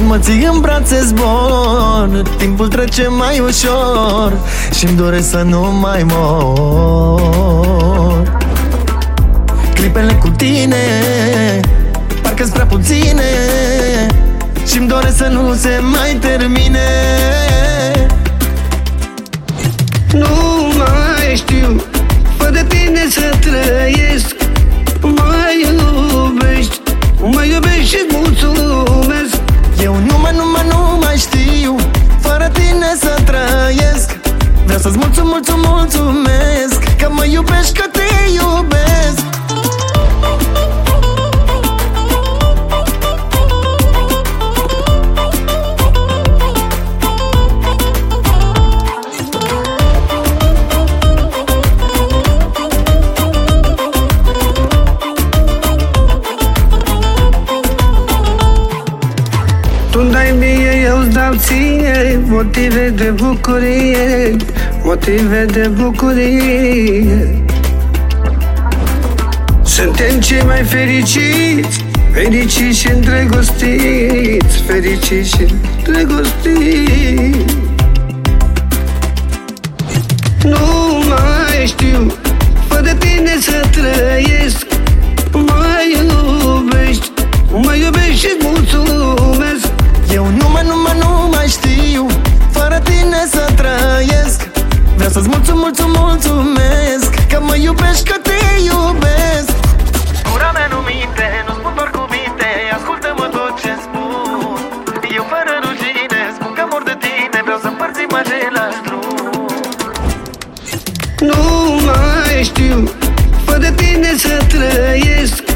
mă ții în brațe zbor, timpul trece mai ușor și-mi doresc să nu mai mor. Clipele cu tine parcă-s prea puține și-mi doresc să nu se mai termine. Nu mai știu fără tine să trăiesc. Mă iubești, mă iubești și-ți mulțumesc. Eu nu mai știu fără tine să trăiesc. Vreau să-ți mulțumesc că mă iubești, că te iubesc. Tu-mi dai mie, eu-ți dau ție motive de bucurie, motive de bucurie. Suntem cei mai fericiți, fericiți și îndrăgostiți, fericiți și îndrăgostiți. Nu mai știu fără tine să trăiesc. Mă iubești, mă iubești și-ți mulțumesc. Eu nu mai știu fără tine să trăiesc. Vreau să-ți mulțumesc că mă iubești, că te iubesc. Gura mea nu minte, nu spun doar cuvinte, ascultă-mă tot ce spun. Eu fără rugine spun că mor de tine, vreau să împărțim același drum. Nu mai știu fără tine să trăiesc.